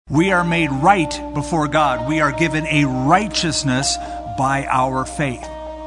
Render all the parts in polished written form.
We are made right before God. We are given a righteousness by our faith.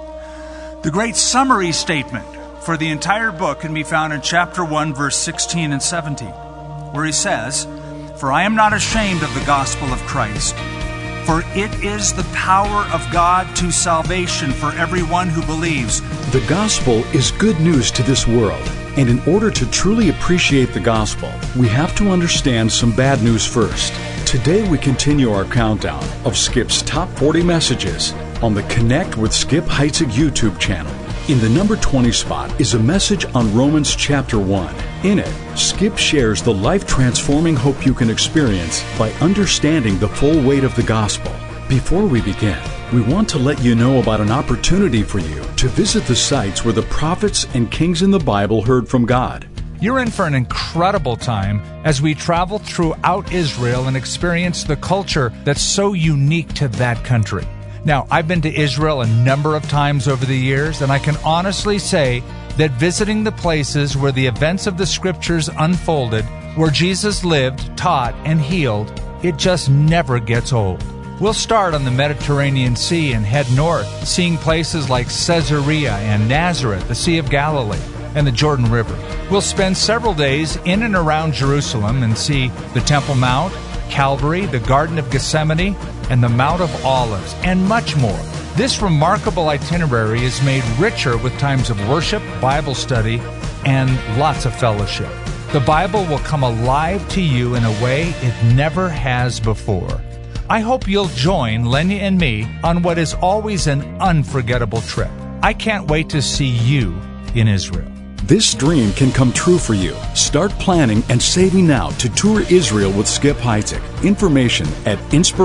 The great summary statement for the entire book can be found in chapter 1, verse 16 and 17, where he says, "For I am not ashamed of the gospel of Christ, for it is the power of God to salvation for everyone who believes." The gospel is good news to this world, and in order to truly appreciate the gospel, we have to understand some bad news first. Today we continue our countdown of Skip's top 40 messages on the Connect with Skip Heitzig YouTube channel. In the number 20 spot is a message on Romans chapter 1. In it, Skip shares the life-transforming hope you can experience by understanding the full weight of the gospel. Before we begin, we want to let you know about an opportunity for you to visit the sites where the prophets and kings in the Bible heard from God. You're in for an incredible time as we travel throughout Israel and experience the culture that's so unique to that country. Now, I've been to Israel a number of times over the years, and I can honestly say that visiting the places where the events of the Scriptures unfolded, where Jesus lived, taught, and healed, it just never gets old. We'll start on the Mediterranean Sea and head north, seeing places like Caesarea and Nazareth, the Sea of Galilee, and the Jordan River. We'll spend several days in and around Jerusalem and see the Temple Mount, Calvary, the Garden of Gethsemane, and the Mount of Olives, and much more. This remarkable itinerary is made richer with times of worship, Bible study, and lots of fellowship. The Bible will come alive to you in a way it never has before. I hope you'll join Lenya and me on what is always an unforgettable trip. I can't wait to see you in Israel. This dream can come true for you. Start planning and saving now to tour Israel with Skip Heitzig. Information at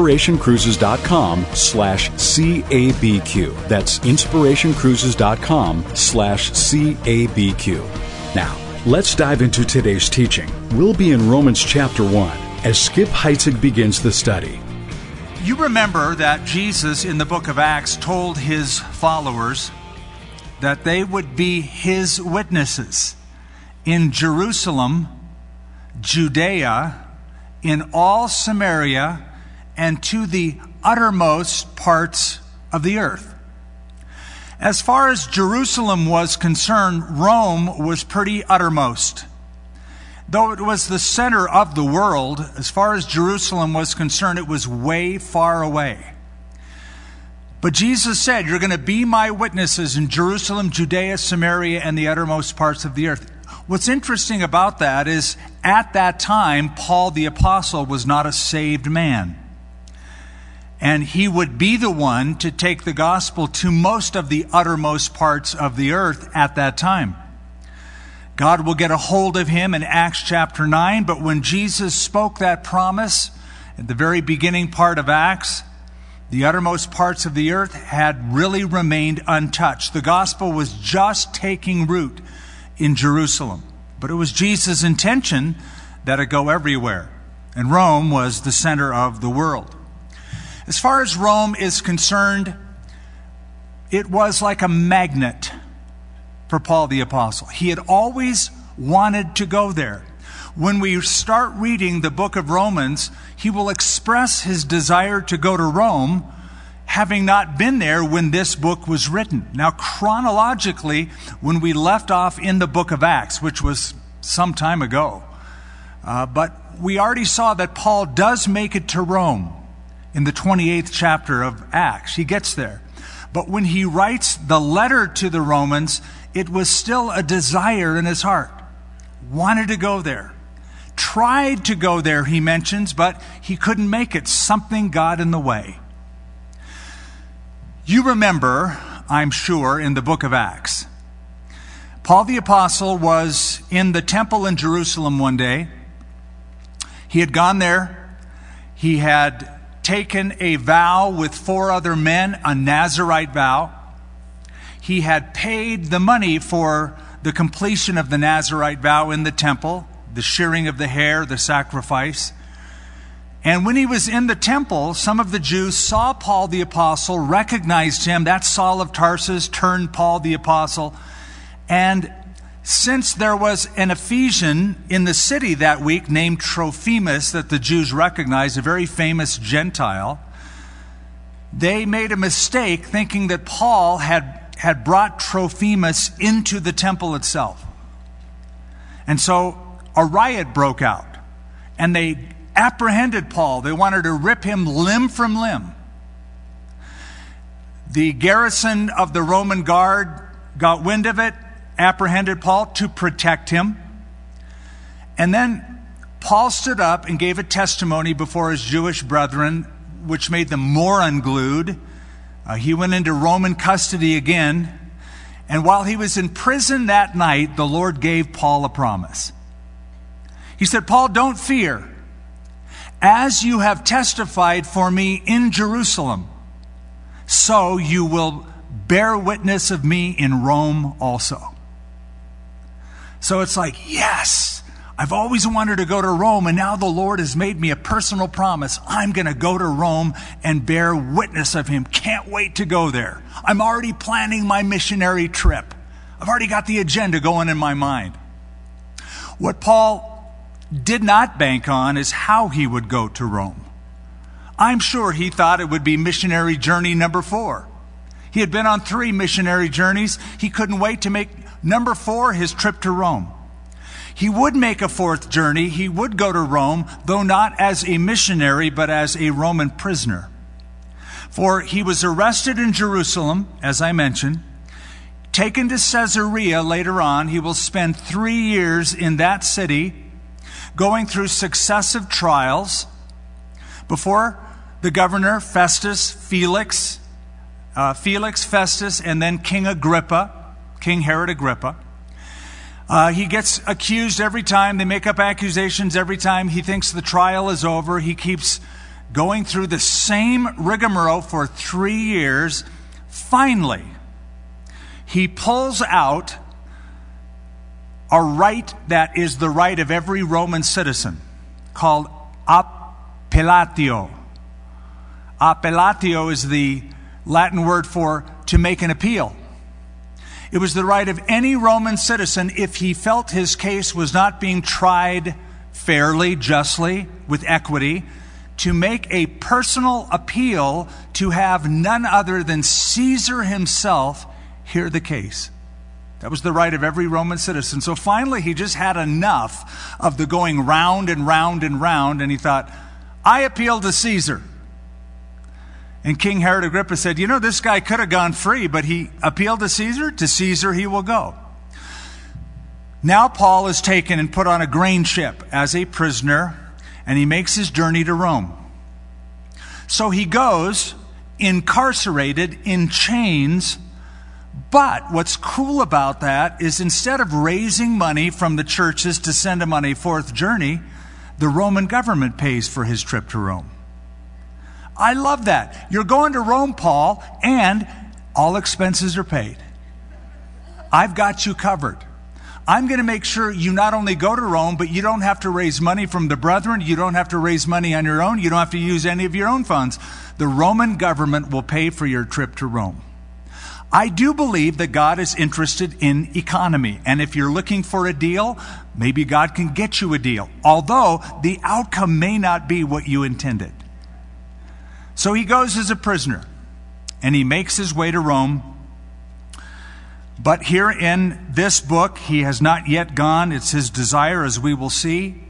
inspirationcruises.com/CABQ. That's inspirationcruises.com/CABQ. Now, let's dive into today's teaching. We'll be in Romans chapter 1 as Skip Heitzig begins the study. You remember that Jesus in the book of Acts told his followers that they would be his witnesses in Jerusalem, Judea, in all Samaria, and to the uttermost parts of the earth. As far as Jerusalem was concerned, Rome was pretty uttermost. Though it was the center of the world, as far as Jerusalem was concerned, it was way far away. But Jesus said, "You're going to be my witnesses in Jerusalem, Judea, Samaria, and the uttermost parts of the earth." What's interesting about that is, at that time, Paul the Apostle was not a saved man. And he would be the one to take the gospel to most of the uttermost parts of the earth at that time. God will get a hold of him in Acts chapter 9, but when Jesus spoke that promise at the very beginning part of Acts, the uttermost parts of the earth had really remained untouched. The gospel was just taking root in Jerusalem. But it was Jesus' intention that it go everywhere. And Rome was the center of the world. As far as Rome is concerned, it was like a magnet for Paul the Apostle. He had always wanted to go there. When we start reading the book of Romans, he will express his desire to go to Rome, having not been there when this book was written. Now, chronologically, when we left off in the book of Acts, which was some time ago, but we already saw that Paul does make it to Rome in the 28th chapter of Acts. He gets there. But when he writes the letter to the Romans, it was still a desire in his heart. Wanted to go there. Tried to go there, he mentions, but he couldn't make it. Something got in the way. You remember, I'm sure, in the book of Acts, Paul the Apostle was in the temple in Jerusalem one day. He had gone there. He had taken a vow with 4 other men, a Nazirite vow. He had paid the money for the completion of the Nazirite vow in the temple, the shearing of the hair, the sacrifice. And when he was in the temple, some of the Jews saw Paul the Apostle, recognized him. That's Saul of Tarsus turned Paul the Apostle, and Since there was an Ephesian in the city that week named Trophimus that the Jews recognized, a very famous Gentile, they made a mistake thinking that Paul had brought Trophimus into the temple itself. And so a riot broke out, and they apprehended Paul. They wanted to rip him limb from limb. The garrison of the Roman guard got wind of it, apprehended Paul to protect him. And then Paul stood up and gave a testimony before his Jewish brethren, which made them more unglued. He went into Roman custody again. And while he was in prison that night, the Lord gave Paul a promise. He said, Paul, don't fear. As you have testified for me in Jerusalem, so you will bear witness of me in Rome also. So it's like, yes, I've always wanted to go to Rome, and now the Lord has made me a personal promise. I'm going to go to Rome and bear witness of him. Can't wait to go there. I'm already planning my missionary trip. I've already got the agenda going in my mind. What Paul did not bank on is how he would go to Rome. I'm sure he thought it would be missionary journey number 4. He had been on 3 missionary journeys. He couldn't wait to make number 4 his trip to Rome. He would make a 4th journey. He would go to Rome, though not as a missionary, but as a Roman prisoner. For he was arrested in Jerusalem, as I mentioned, taken to Caesarea later on. He will spend 3 years in that city, going through successive trials before the governor, Felix, Festus, and then King Herod Agrippa. He gets accused every time. They make up accusations every time he thinks the trial is over. He keeps going through the same rigmarole for 3 years. Finally, he pulls out a right that is the right of every Roman citizen, called appellatio. Appellatio is the Latin word for to make an appeal. It was the right of any Roman citizen, if he felt his case was not being tried fairly, justly, with equity, to make a personal appeal to have none other than Caesar himself hear the case. That was the right of every Roman citizen. So finally, he just had enough of the going round and round and round, and he thought, I appeal to Caesar. And King Herod Agrippa said, this guy could have gone free, but he appealed to Caesar. To Caesar he will go. Now Paul is taken and put on a grain ship as a prisoner, and he makes his journey to Rome. So he goes incarcerated in chains. But what's cool about that is instead of raising money from the churches to send him on a 4th journey, the Roman government pays for his trip to Rome. I love that. You're going to Rome, Paul, and all expenses are paid. I've got you covered. I'm going to make sure you not only go to Rome, but you don't have to raise money from the brethren. You don't have to raise money on your own. You don't have to use any of your own funds. The Roman government will pay for your trip to Rome. I do believe that God is interested in economy. And if you're looking for a deal, maybe God can get you a deal. Although the outcome may not be what you intended. So he goes as a prisoner, and he makes his way to Rome. But here in this book, he has not yet gone. It's his desire, as we will see.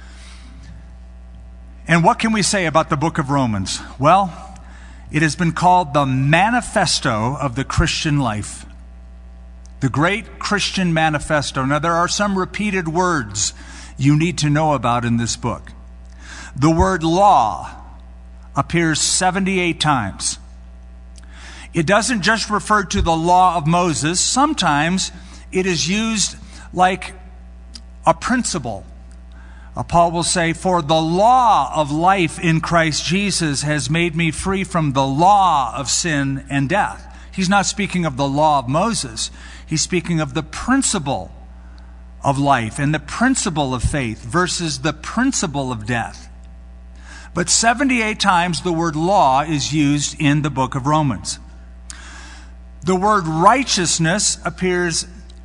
And what can we say about the book of Romans? Well, it has been called the manifesto of the Christian life. The great Christian manifesto. Now, there are some repeated words you need to know about in this book. The word law appears 78 times. It doesn't just refer to the law of Moses. Sometimes it is used like a principle. Paul will say, for the law of life in Christ Jesus has made me free from the law of sin and death. He's not speaking of the law of Moses. He's speaking of the principle of life and the principle of faith versus the principle of death. But 78 times the word law is used in the book of Romans. The word righteousness appears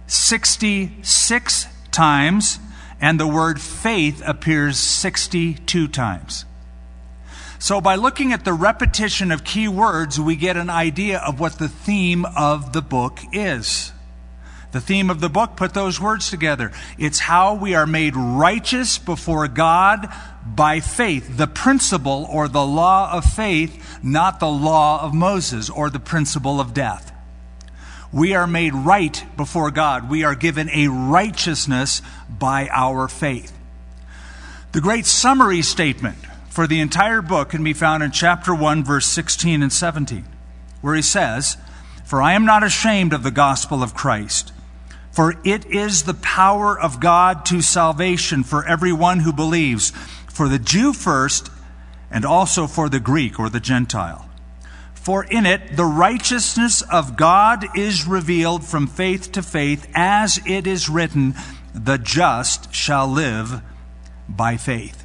66 times, and the word faith appears 62 times. So by looking at the repetition of key words, we get an idea of what the theme of the book is. The theme of the book, put those words together. It's how we are made righteous before God by faith. The principle or the law of faith, not the law of Moses or the principle of death. We are made right before God. We are given a righteousness by our faith. The great summary statement for the entire book can be found in chapter 1, verse 16 and 17, where he says, "For I am not ashamed of the gospel of Christ, for it is the power of God to salvation for everyone who believes, for the Jew first, and also for the Greek or the Gentile. For in it the righteousness of God is revealed from faith to faith, as it is written, the just shall live by faith."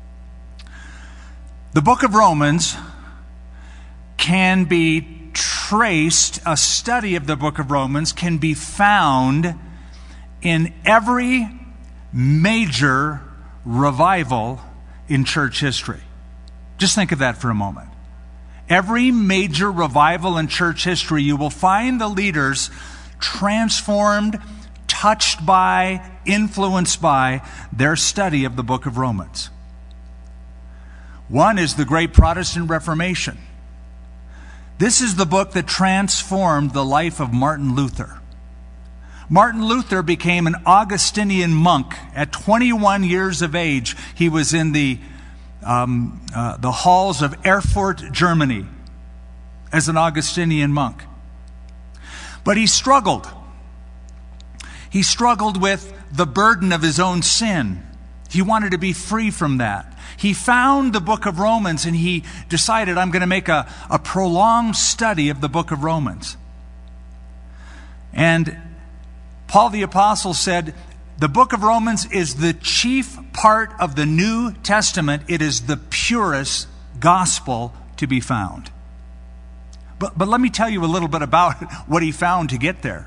The book of Romans can be traced, a study of the book of Romans can be found in every major revival in church history. Just think of that for a moment. Every major revival in church history, you will find the leaders transformed, touched by, influenced by their study of the book of Romans. One is the Great Protestant Reformation. This is the book that transformed the life of Martin Luther. Martin Luther became an Augustinian monk at 21 years of age. He was in the halls of Erfurt, Germany, as an Augustinian monk. But he struggled. He struggled with the burden of his own sin. He wanted to be free from that. He found the book of Romans and he decided, I'm going to make a prolonged study of the book of Romans. And Paul the Apostle said, the book of Romans is the chief part of the New Testament. It is the purest gospel to be found. But let me tell you a little bit about what he found to get there.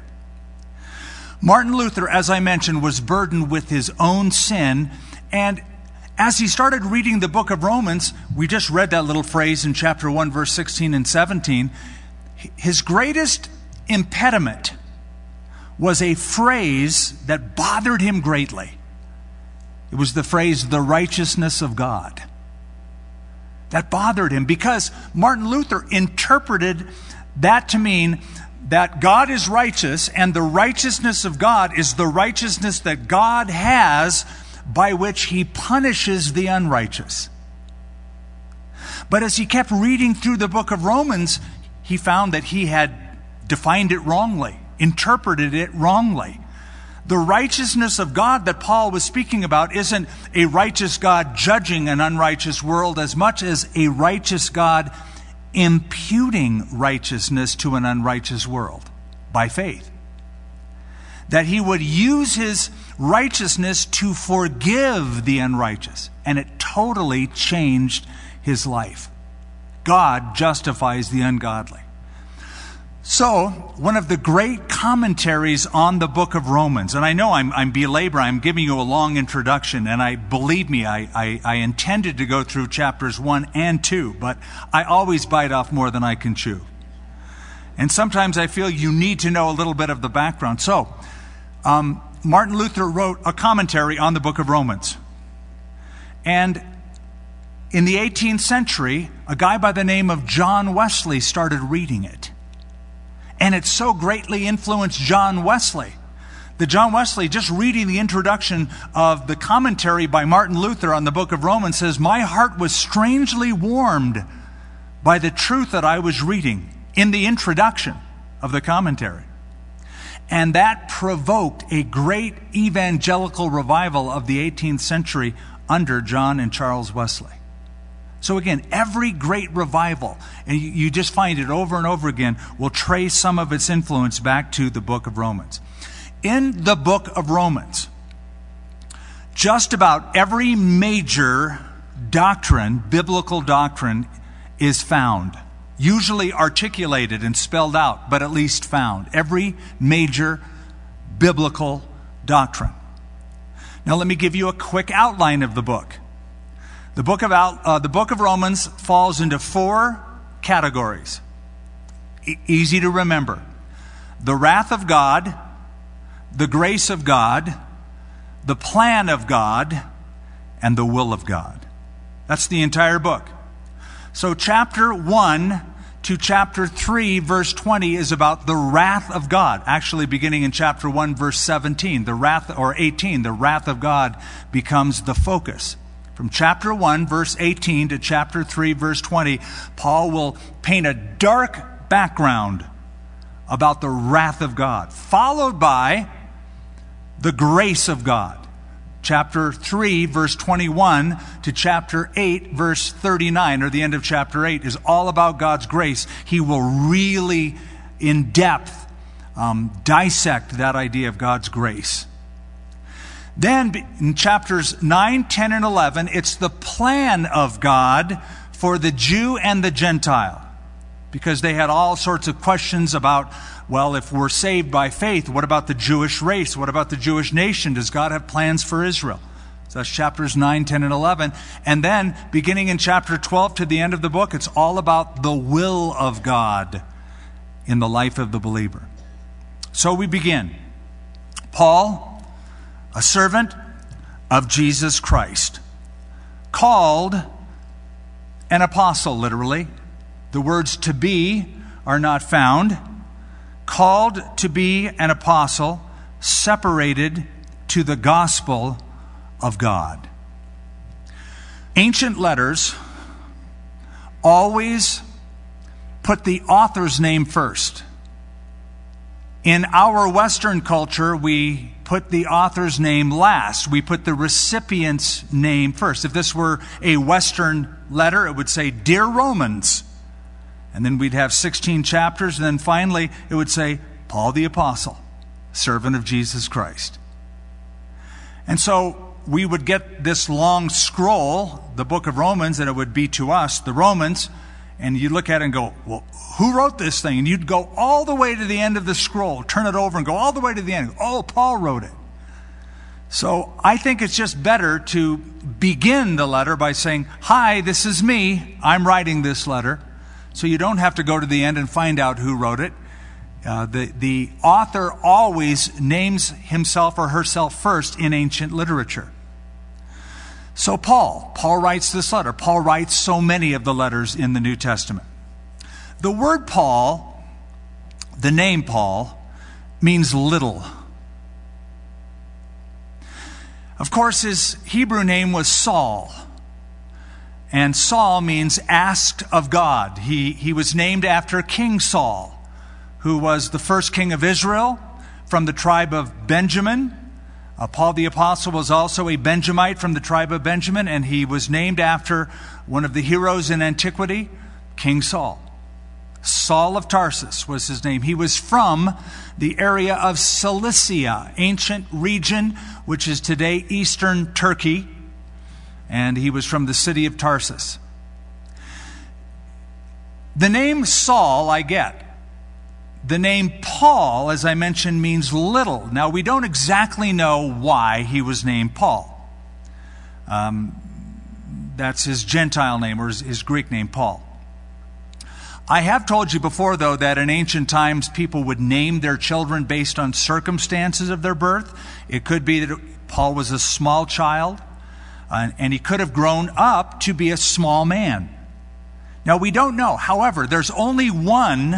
Martin Luther, as I mentioned, was burdened with his own sin, and as he started reading the book of Romans, we just read that little phrase in chapter 1, verse 16 and 17, his greatest impediment was a phrase that bothered him greatly. It was the phrase, the righteousness of God. That bothered him because Martin Luther interpreted that to mean that God is righteous, and the righteousness of God is the righteousness that God has by which he punishes the unrighteous. But as he kept reading through the book of Romans, he found that he had defined it wrongly, interpreted it wrongly. The righteousness of God that Paul was speaking about isn't a righteous God judging an unrighteous world as much as a righteous God imputing righteousness to an unrighteous world by faith. That he would use his righteousness to forgive the unrighteous. And it totally changed his life. God justifies the ungodly. So, one of the great commentaries on the book of Romans, and I know I'm belaboring, I'm giving you a long introduction, and believe me, I intended to go through chapters 1 and 2, but I always bite off more than I can chew. And sometimes I feel you need to know a little bit of the background. So, Martin Luther wrote a commentary on the book of Romans. And in the 18th century, a guy by the name of John Wesley started reading it. And it so greatly influenced John Wesley that John Wesley, just reading the introduction of the commentary by Martin Luther on the book of Romans, says, "My heart was strangely warmed by the truth that I was reading in the introduction of the commentary." And that provoked a great evangelical revival of the 18th century under John and Charles Wesley. So again, every great revival, and you just find it over and over again, will trace some of its influence back to the book of Romans. In the book of Romans, just about every major doctrine, biblical doctrine, is found. Usually articulated and spelled out, but at least found. Every major biblical doctrine. Now let me give you a quick outline of the book. The book of Romans falls into 4 categories. Easy to remember. The wrath of God, the grace of God, the plan of God, and the will of God. That's the entire book. So chapter 1 to chapter 3, verse 20 is about the wrath of God. Actually, beginning in chapter 1, verse 17, 18, the wrath of God becomes the focus. From chapter 1, verse 18 to chapter 3, verse 20, Paul will paint a dark background about the wrath of God, followed by the grace of God. Chapter 3, verse 21 to chapter 8, verse 39, or the end of chapter 8, is all about God's grace. He will really, in depth, dissect that idea of God's grace. Then in chapters 9, 10, and 11, it's the plan of God for the Jew and the Gentile. Because they had all sorts of questions about, well, if we're saved by faith, what about the Jewish race? What about the Jewish nation? Does God have plans for Israel? So that's chapters 9, 10, and 11. And then, beginning in chapter 12 to the end of the book, it's all about the will of God in the life of the believer. So we begin. Paul, a servant of Jesus Christ, called an apostle, literally. The words to be are not found. Called to be an apostle, separated to the gospel of God. Ancient letters always put the author's name first. In our Western culture, we put the author's name last. We put the recipient's name first. If this were a Western letter, it would say, Dear Romans. And then we'd have 16 chapters, and then finally it would say, Paul the Apostle, servant of Jesus Christ. And so we would get this long scroll, the book of Romans, and it would be to us, the Romans, and you'd look at it and go, well, who wrote this thing? And you'd go all the way to the end of the scroll, turn it over and go all the way to the end. Oh, Paul wrote it. So I think it's just better to begin the letter by saying, hi, this is me. I'm writing this letter. So you don't have to go to the end and find out who wrote it. The author always names himself or herself first in ancient literature. So Paul writes this letter. Paul writes so many of the letters in the New Testament. The word Paul, the name Paul, means little. Of course, his Hebrew name was Saul. And Saul means asked of God. He was named after King Saul, who was the first king of Israel from the tribe of Benjamin. Paul the Apostle was also a Benjamite from the tribe of Benjamin, and he was named after one of the heroes in antiquity, King Saul. Saul of Tarsus was his name. He was from the area of Cilicia, ancient region, which is today eastern Turkey. And he was from the city of Tarsus. The name Saul, I get. The name Paul, as I mentioned, means little. Now, we don't exactly know why he was named Paul. That's his Gentile name, or his Greek name, Paul. I have told you before, though, that in ancient times, people would name their children based on circumstances of their birth. It could be that Paul was a small child. And he could have grown up to be a small man. Now, we don't know. However, there's only one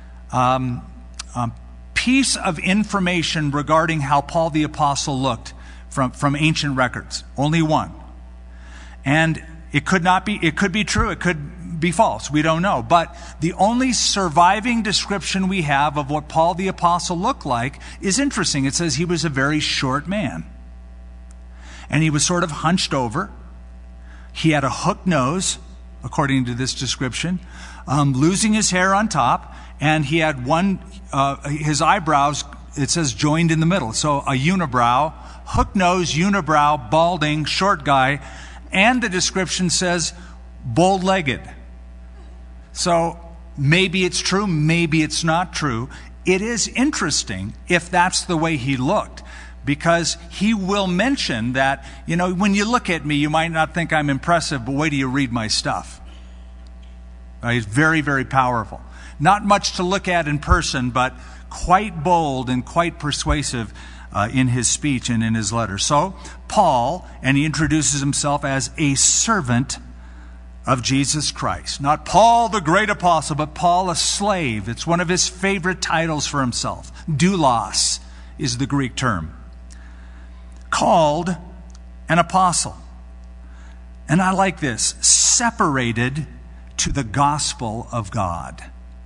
piece of information regarding how Paul the Apostle looked from ancient records. Only one. And it could be true, it could be false. We don't know. But the only surviving description we have of what Paul the Apostle looked like is interesting. It says he was a very short man. And he was sort of hunched over. He had a hooked nose, according to this description, losing his hair on top, and he had his eyebrows, it says, joined in the middle. So a unibrow, hooked nose, unibrow, balding, short guy, and the description says bow-legged. So maybe it's true, maybe it's not true. it is interesting if that's the way he looked, because he will mention that, when you look at me, you might not think I'm impressive, but wait till you read my stuff. He's very, very powerful. Not much to look at in person, but quite bold and quite persuasive in his speech and in his letter. So, Paul, and he introduces himself as a servant of Jesus Christ. Not Paul, the great apostle, but Paul, a slave. It's one of his favorite titles for himself. Doulos is the Greek term. Called an apostle. And I like this. Separated to the gospel of God.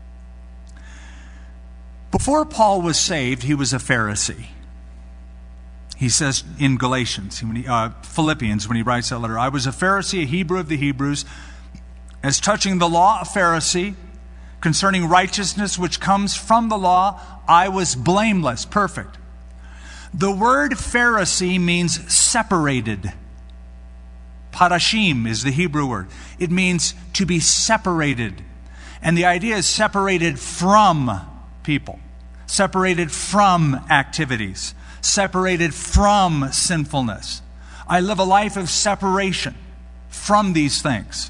Before Paul was saved, he was a Pharisee. He says in Philippians, when he writes that letter, I was a Pharisee, a Hebrew of the Hebrews, as touching the law, a Pharisee, concerning righteousness which comes from the law, I was blameless, perfect. The word Pharisee means separated. Parashim is the Hebrew word. It means to be separated. And the idea is separated from people, separated from activities, separated from sinfulness. I live a life of separation from these things.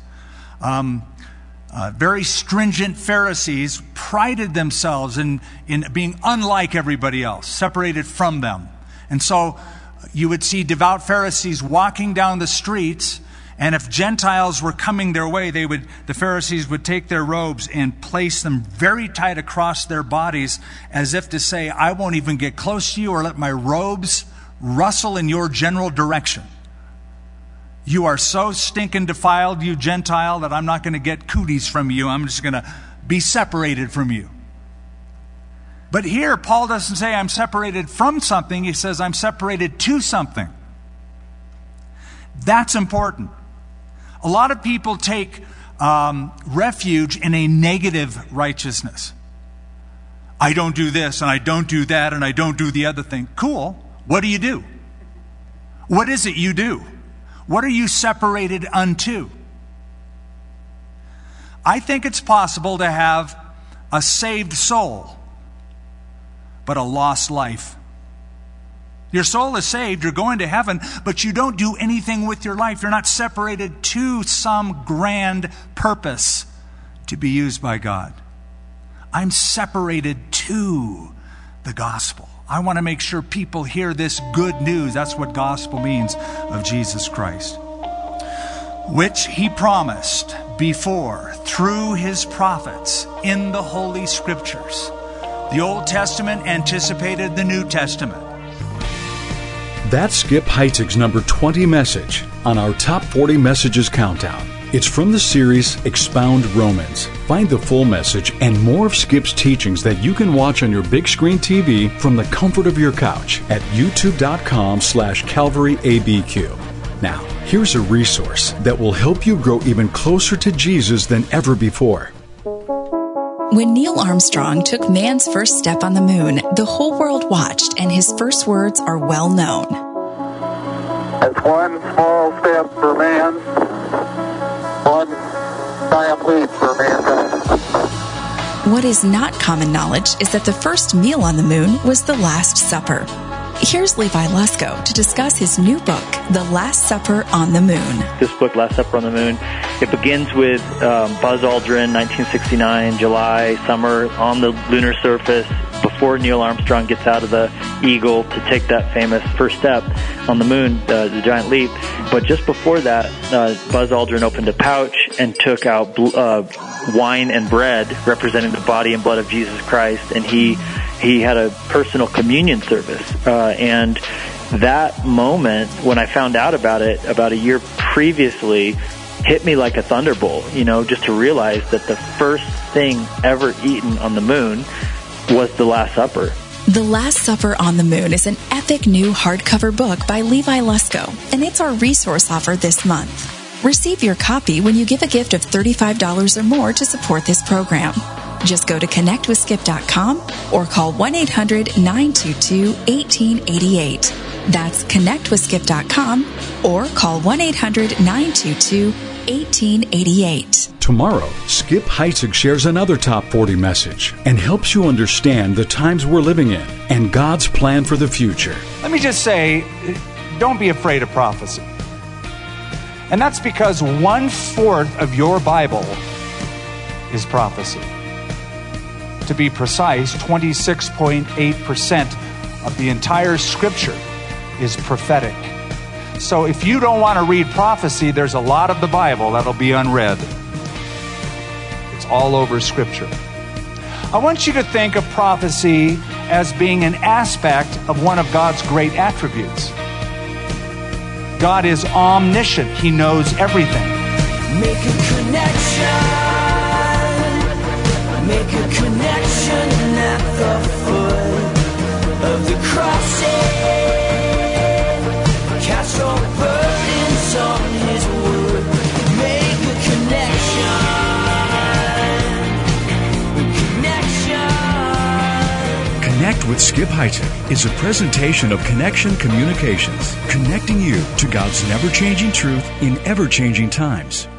Very stringent Pharisees prided themselves in being unlike everybody else, separated from them. And so you would see devout Pharisees walking down the streets, and if Gentiles were coming their way, the Pharisees would take their robes and place them very tight across their bodies, as if to say, I won't even get close to you or let my robes rustle in your general direction. You are so stinking defiled, you Gentile, that I'm not going to get cooties from you. I'm just going to be separated from you. But here, Paul doesn't say I'm separated from something. He says I'm separated to something. That's important. A lot of people take refuge in a negative righteousness. I don't do this, and I don't do that, and I don't do the other thing. Cool. What do you do? What is it you do? What are you separated unto? I think it's possible to have a saved soul, but a lost life. Your soul is saved, you're going to heaven, but you don't do anything with your life. You're not separated to some grand purpose to be used by God. I'm separated to the gospel. I want to make sure people hear this good news. That's what gospel means, of Jesus Christ, which he promised before through his prophets in the Holy Scriptures. The Old Testament anticipated the New Testament. That's Skip Heitzig's number 20 message on our Top 40 Messages Countdown. It's from the series Expound Romans. Find the full message and more of Skip's teachings that you can watch on your big screen TV from the comfort of your couch at youtube.com/CalvaryABQ. Now, here's a resource that will help you grow even closer to Jesus than ever before. When Neil Armstrong took man's first step on the moon, the whole world watched, and his first words are well known. It's one small step for man, one giant leap for mankind. What is not common knowledge is that the first meal on the moon was the Last Supper. Here's Levi Lusko to discuss his new book, The Last Supper on the Moon. This book, Last Supper on the Moon, it begins with Buzz Aldrin, 1969, July, summer, on the lunar surface, before Neil Armstrong gets out of the Eagle to take that famous first step on the moon, the giant leap. But just before that, Buzz Aldrin opened a pouch and took out wine and bread representing the body and blood of Jesus Christ, and he had a personal communion service. And that moment, when I found out about it about a year previously, hit me like a thunderbolt, just to realize that the first thing ever eaten on the moon was the Last Supper. The Last Supper on the Moon is an epic new hardcover book by Levi Lusko, and it's our resource offer this month. Receive your copy when you give a gift of $35 or more to support this program. Just go to connectwithskip.com or call 1-800-922-1888. That's connectwithskip.com or call 1-800-922-1888. Tomorrow, Skip Heitzig shares another Top 40 message and helps you understand the times we're living in and God's plan for the future. Let me just say, don't be afraid of prophecy. And that's because 1/4 of your Bible is prophecy. To be precise, 26.8% of the entire Scripture is prophetic. So if you don't want to read prophecy, there's a lot of the Bible that'll be unread. It's all over Scripture. I want you to think of prophecy as being an aspect of one of God's great attributes. God is omniscient. He knows everything. Make a connection. Make a connection at the foot of the crossing. Cast all burdens on His wood. Make a connection. Connect with Skip Heitzig is a presentation of Connection Communications, connecting you to God's never-changing truth in ever-changing times.